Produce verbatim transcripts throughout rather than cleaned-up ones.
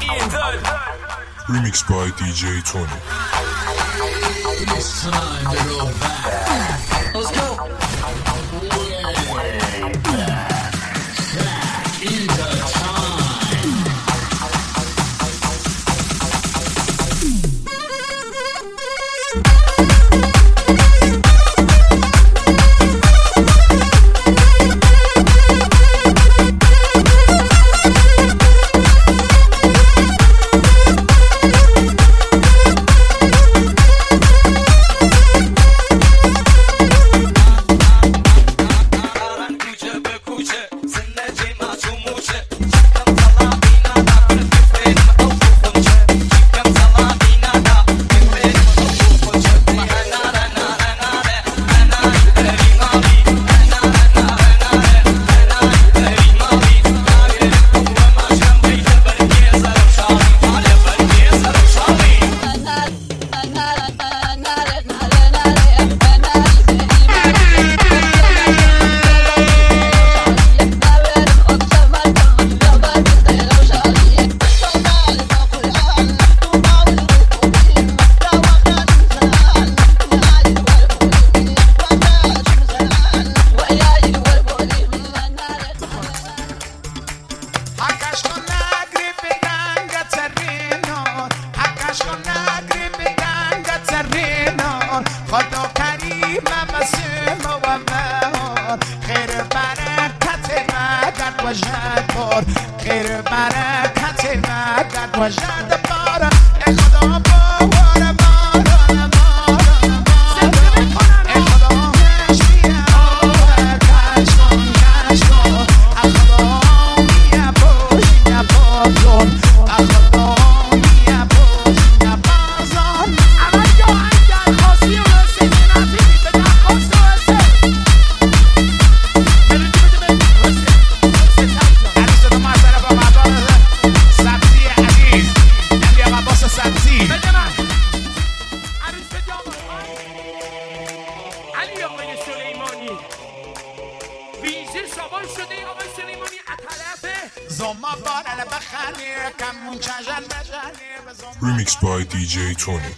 Remixed by دی جی Tony. It's time to go back. Let's go. Way back. Back into time. Remixed by دی جی Tony.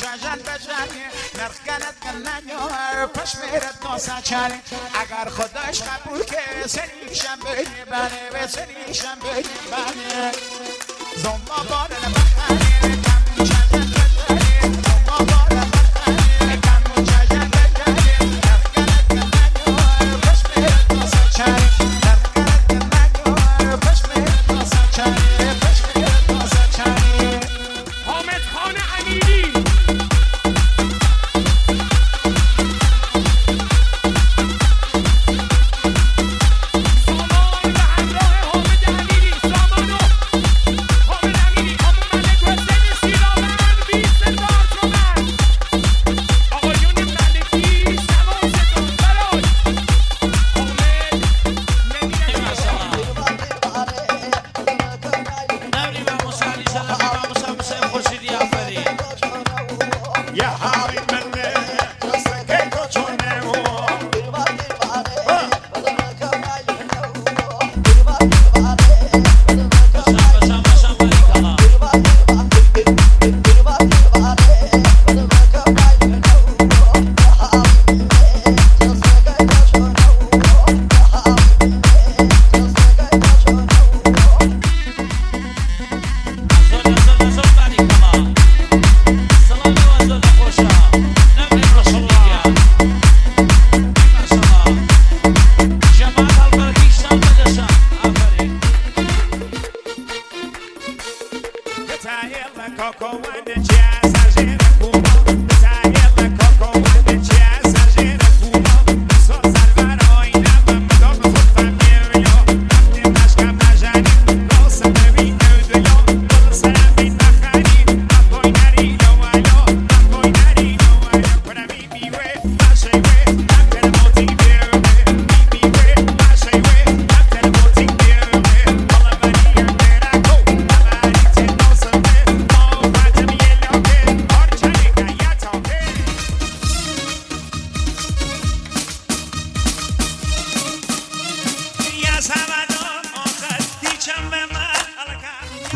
اگر خداش قبول که سریشم بگی بله به سریشم بگی بله زما باره بخنه کمون چجن بجنه زما باره بخنه کمون چجن بجنه نرکنت کننیو پش میره تاسا چره نرکنت کننیو پش میره تاسا چره پش میره تاسا چره حامد خان امیری Back.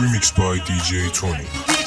Remixed by دی جی Tony.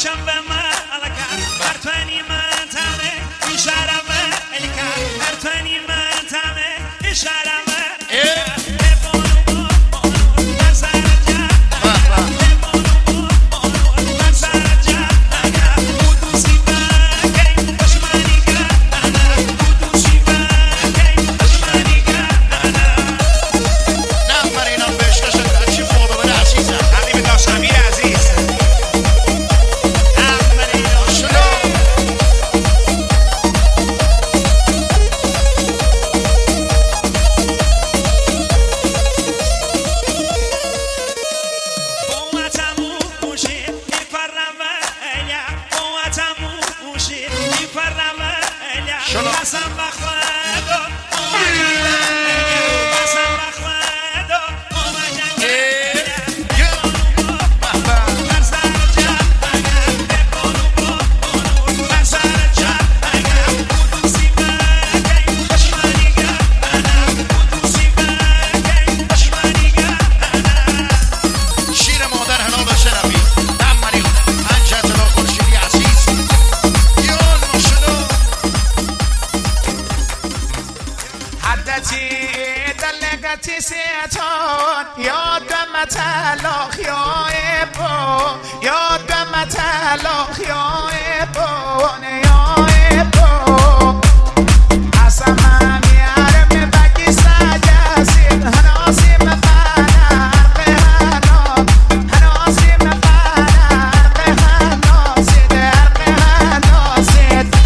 یادم تلاخ یا ابو یادم تلاخ یا ابو یا ابو قسمم یارم بگی سجاسید هناسیم فرق هنو هناسیم فرق هناسید فرق هناسید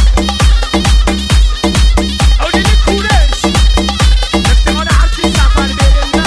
اولین کورش افتحال هرچی سفر بریم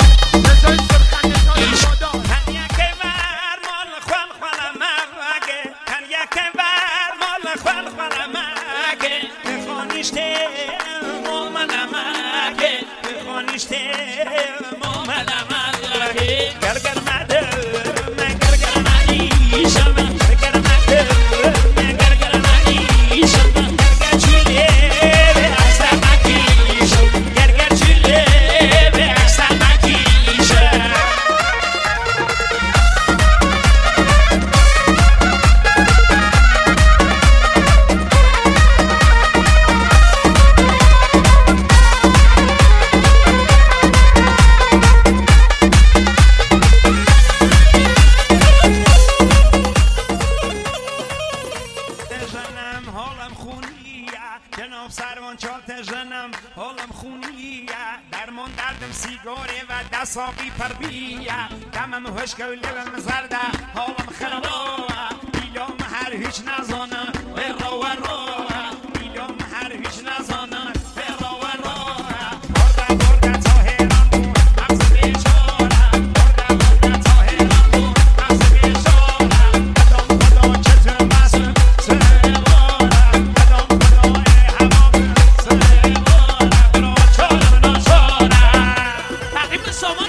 صابي بربية دمم هوش كولم زرده حالم خرابه بیلوم هر هیچ نزانه برا و روه بیلوم هر هیچ نزانه برا و روه برده برده تا هیران بود مغز بیشاره برده برده تا هیران بود مغز بیشاره بدم بدا چطور مسلم سواره بدم بدا ای همام سواره برا چارم ناشاره تقیب سامان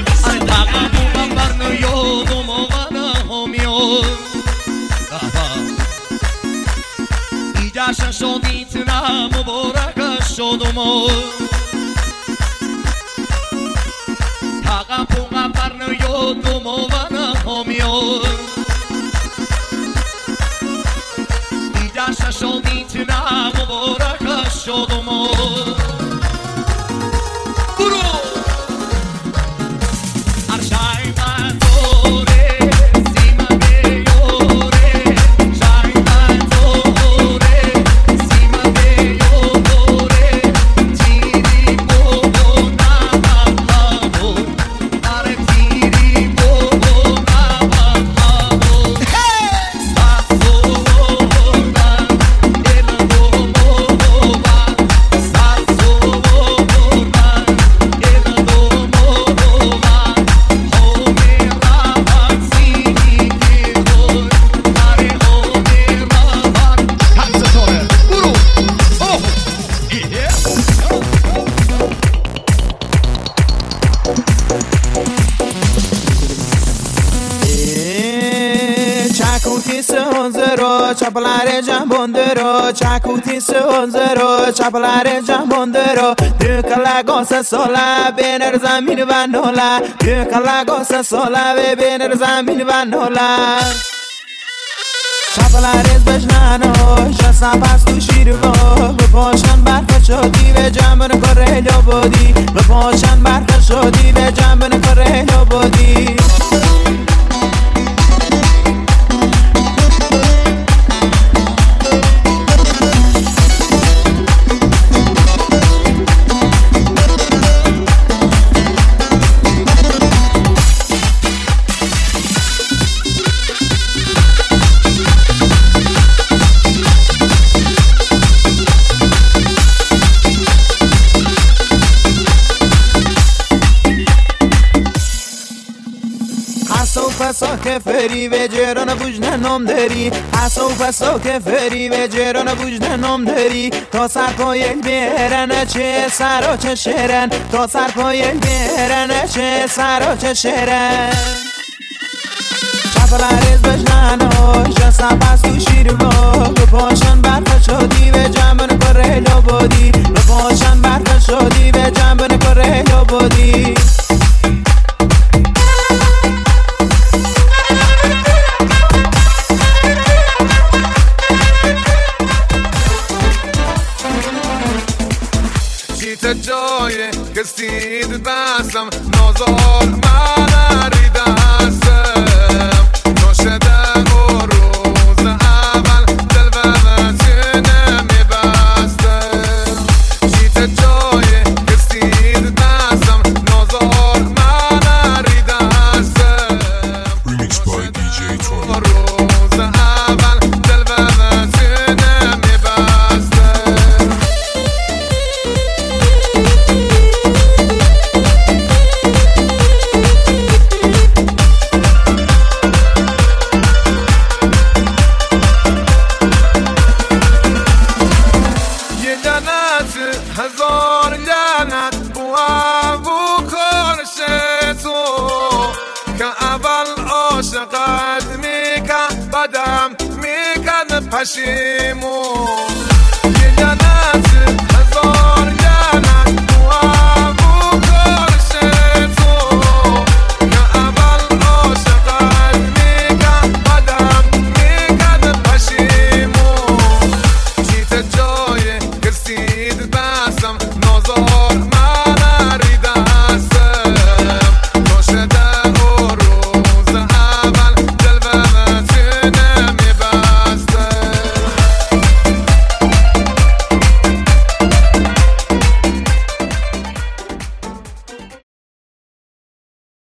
جشن شدید نه مبارک شدم تاقم پونقم برن یادم و من همیون جشن شدید نه مبارک شدم برو ارشای من دوره سیمه بیوره شای من دوره Chakuti sonzero, chapalare jambondero, chakuti sonzero, chapalare jambondero. De kalagosa sola, bener zamin vanola. De kalagosa sola, bener zamin vanola. Chapalares bejnano, shasa pas tu shirvo. Bepashan barka shodi, ve jamban kore lobodi. Bepashan barka shodi, ve jamban kore lobodi. پسا که فری و جران بوجنه نام داری حسو پسا که فری و جران بوجنه نام داری تا سر پایل بیرن چه سر و چه شرن تا سر پایل بیرن چه سر و چه شرن چپلارز بجنانو جسا پس تو شیر با بپاشن برف شدی و جنبن کره لبادی بپاشن برف شدی و جنبن کره لبادی جای کسید بستم نازار من ریدستم ناشدم و روز اول دل و وزینه میبستم جیت جای کسید بستم نازار من ریدستم Remix by دی جی Tony. روز اول دل و وزینه میبستم هزار لعنت بو کارش تو که اول عاشقت میکن بعدم میکن پشیمون یه لعنت